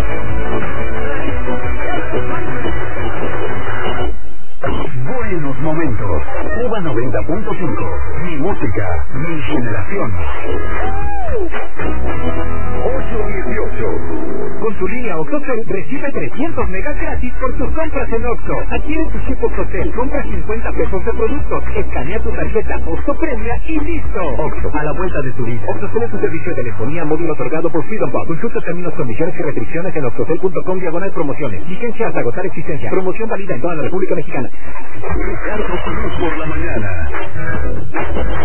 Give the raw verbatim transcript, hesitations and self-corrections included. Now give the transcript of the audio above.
Buenos momentos. Cuba noventa punto cinco. Mi música, mi generación. ocho dieciocho. Con tu línea OxoCell recibe trescientos megas gratis por tus compras en Oxxo. Adquiere tu chip OxoCell, compra cincuenta pesos de productos, escanea tu tarjeta Oxxo Premia y listo. Oxxo, a la vuelta de tu vida. OxoCell es un servicio de telefonía móvil otorgado por Freedom Pop. Consulta términos, condiciones y restricciones en oxocell punto com diagonal promociones. Vigencia hasta agotar existencia. Promoción válida en toda la República Mexicana. Ricardo Cruz por la mañana.